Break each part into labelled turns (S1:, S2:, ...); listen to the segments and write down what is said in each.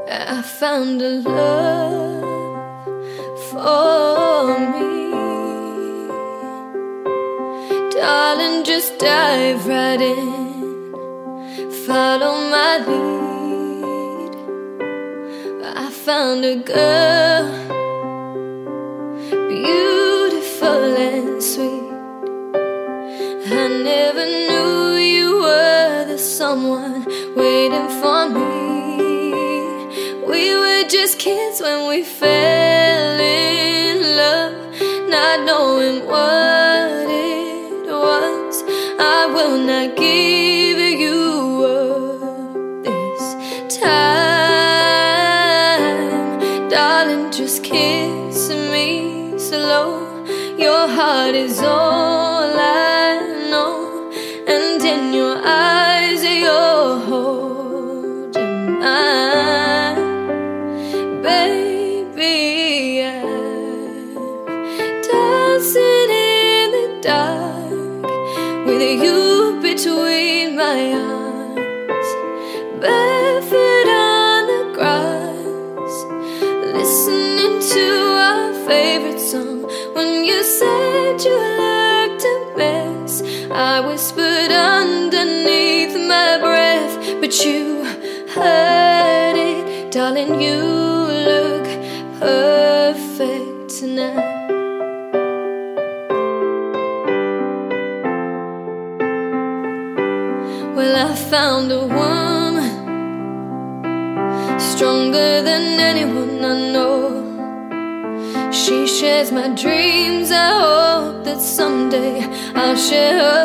S1: I found a love for me. Darling, just dive right in, follow my lead. I found a girl, beautiful and sweet. I never knew you were the someone waiting for me. We were just kids when we fell in love, not knowing what it was. I will not give you up this time. Darling, just kiss me slow. Your heart is all I know, and in your eyes you're holding mine. Baby, I'm dancing in the dark with you between my arms, barefoot on the grass, listening to our favorite song. When you said you looked a mess, I whispered underneath my breath, but you heard it. Darling, you look perfect tonight. Well, I found a woman stronger than anyone I know. She shares my dreams. I hope that someday I'll share her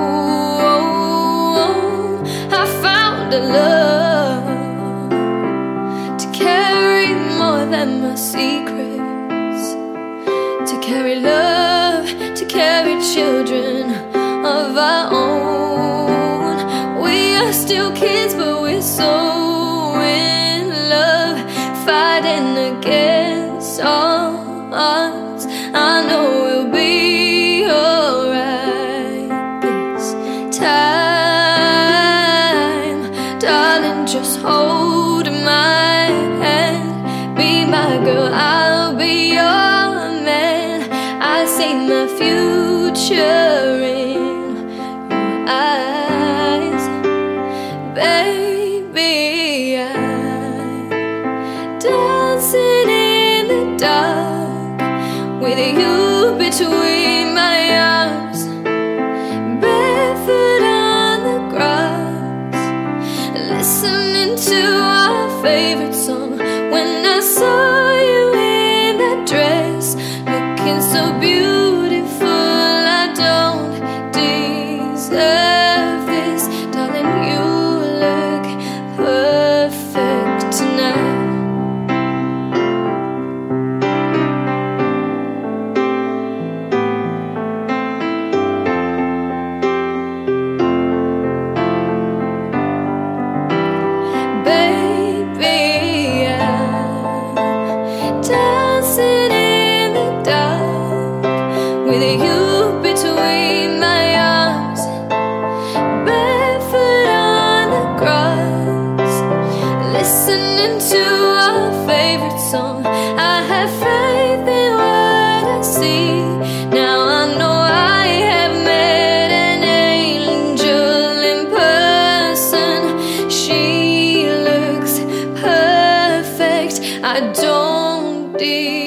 S1: home. I found a love to carry more than my secrets, to carry love, to carry children of our own. We are still kids, but we're so in love, fighting against all odds. I know we'll be alright this time. Darling, just hold my hand, be my girl, I'll be your man. I see my future in your eyes. Baby, I'm dancing in the dark with you between my arms, barefoot on the grass, listening to our favorite song. When I saw you in that dress, looking so beautiful, I don't deserve this. Darling, you look perfect tonight. Dancing in the dark with you between my arms, barefoot on the grass, listening to our favorite song. I have faith in what I see. Now I know I have met an angel in person. She looks perfect. I don't deserve